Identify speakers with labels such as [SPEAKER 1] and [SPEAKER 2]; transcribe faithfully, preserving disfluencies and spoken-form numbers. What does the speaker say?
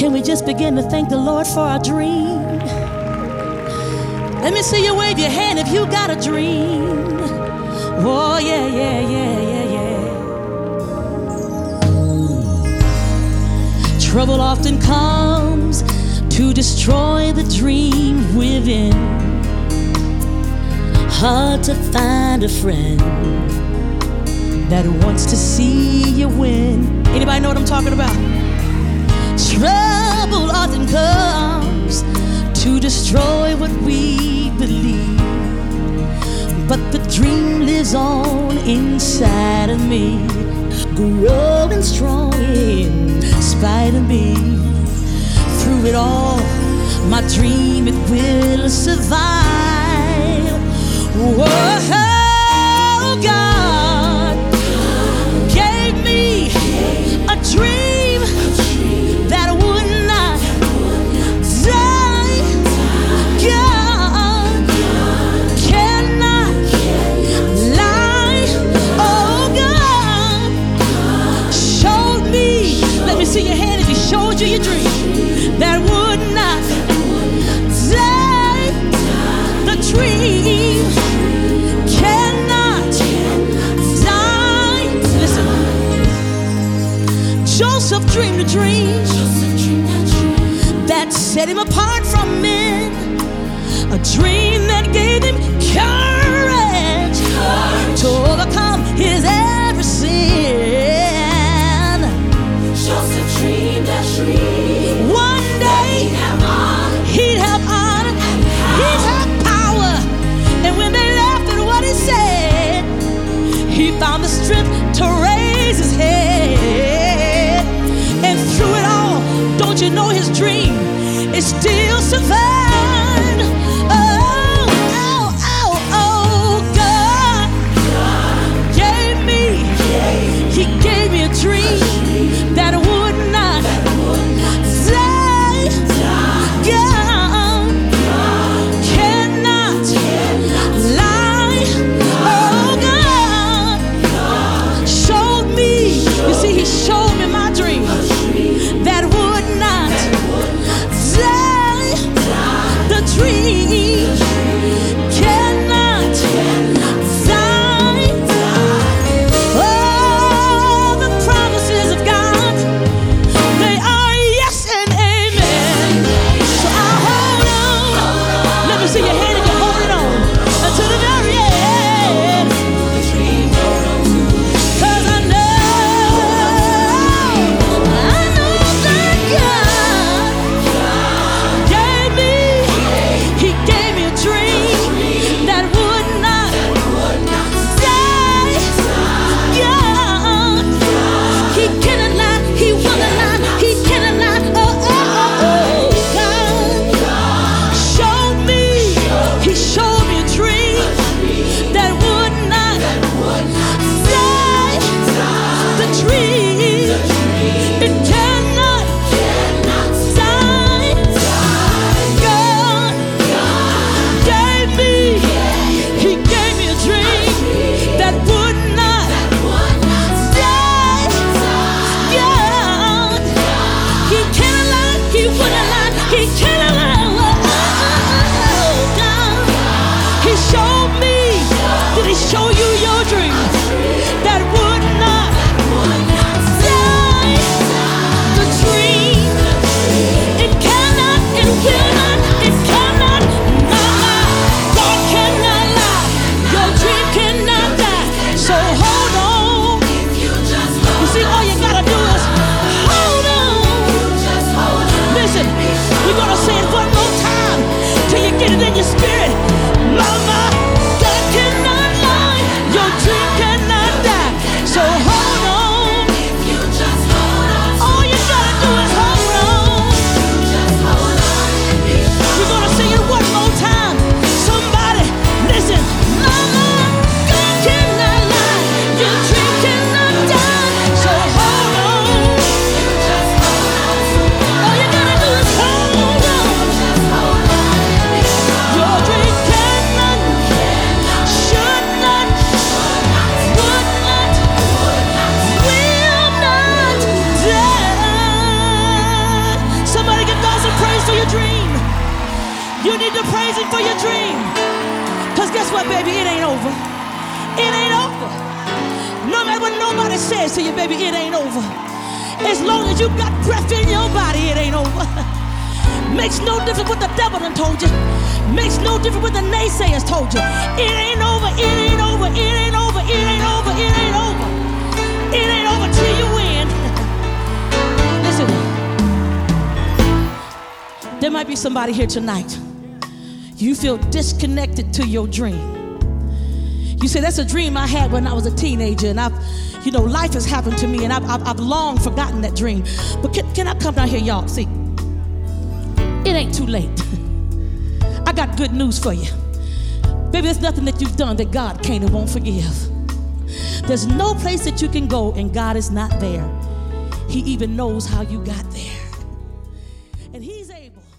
[SPEAKER 1] Can we just begin to thank the Lord for our dream? Let me see you wave your hand if you got a dream. Oh, yeah, yeah, yeah, yeah, yeah. Trouble often comes to destroy the dream within. Hard to find a friend that wants to see you win. Anybody know what I'm talking about? Trouble often comes to destroy what we believe, but the dream lives on inside of me, growing strong in spite of me. Through it all, my dream, it will survive. Whoa, God gave me a dream that would not die. God cannot lie. Oh, God showed me. Let me see your hand if He showed you your dream that would not die. The dream cannot die. Listen, Joseph dreamed a dream that set him apart from men, a dream that gave him courage to overcome his every sin. Joseph dreamed a dream. One day he'd have honor, he'd have power, and when they laughed at what he said, he found the strength to raise his head. And through it all, don't you know his dream is still survived? Oh, oh, oh, oh, God gave me, He gave me a dream that would not die. God cannot lie. Oh, God showed me. You see, He showed me my dream that would not die. The dream cannot die. Oh, the promises of God, they are yes and amen. So I hold on. Let me see your hand if you're holding on until the very end. 'Cause I know, I know that God gave me, He gave me a dream that would not die. God, He cannot lie, He wanna lie, He cannot lie. Oh, oh, oh, oh, God showed me, He showed me a dream that would not die. The dream, it cannot die. God gave me, He gave me a dream that would not die. God, He cannot lie, He wouldn't lie, He cannot lie. Oh, God, He showed me. Did He show you your dream that would not what nobody says to you, baby, it ain't over. As long as you got breath in your body, it ain't over. Makes no difference what the devil done told you. Makes no difference what the naysayers told you. It ain't over, it ain't over, it ain't over, it ain't over, it ain't over. It ain't over till you win. Listen, there might be somebody here tonight. You feel disconnected to your dream. You say, that's a dream I had when I was a teenager, and I've, you know, life has happened to me, and I've, I've, I've long forgotten that dream. But can, can I come down here, y'all? See, it ain't too late. I got good news for you. Baby, there's nothing that you've done that God can't and won't forgive. There's no place that you can go and God is not there. He even knows how you got there. And He's able